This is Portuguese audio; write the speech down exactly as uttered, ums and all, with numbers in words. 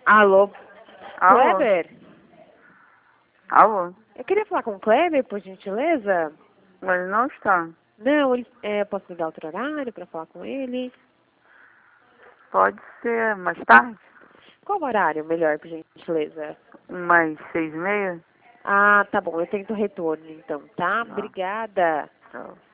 Alô, Alô? Kleber? Alô? Eu queria falar com o Kleber, por gentileza. Ele não está. Não, ele, é, posso ligar outro horário para falar com ele? Pode ser mais tarde? Qual horário melhor, por gentileza? Umas seis e meia? Ah, tá bom, eu tento retorno então, tá? Não. Obrigada. Tchau.